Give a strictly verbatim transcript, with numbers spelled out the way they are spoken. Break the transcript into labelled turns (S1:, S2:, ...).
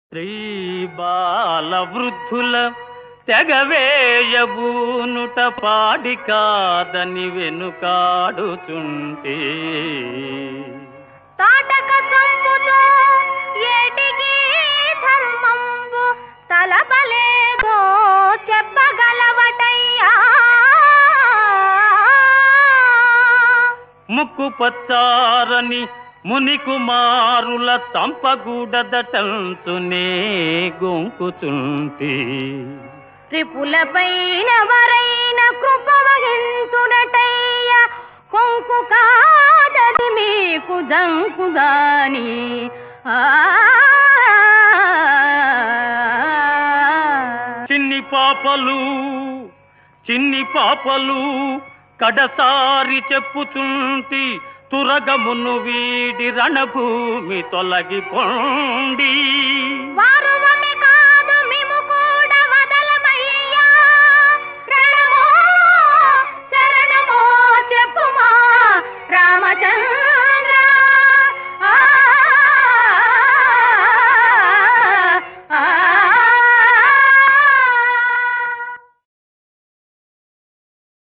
S1: స్త్రీ బాల వృద్ధుల తెగవేయబూనుట పాడి కాదని వెనుకాడుచుంటే
S2: తాటక సంపుతో ఏటికి ధర్మంబు తలపలేదో చెప్పగలవటయ్యా.
S1: ముక్కు పచ్చారని ముని కుమారుల తంపగూడదటంచునే గొంకుచుంటి
S2: త్రిపులపైన వరైన కృప వహించునటయ్య. కొంకు కాదది మీకు దంకుదాని
S1: చిన్ని పాపలు చిన్ని పాపలు కడసారి చెప్పుచుంటి తురగమును వీడి రణభూమి తొలగిపోండి.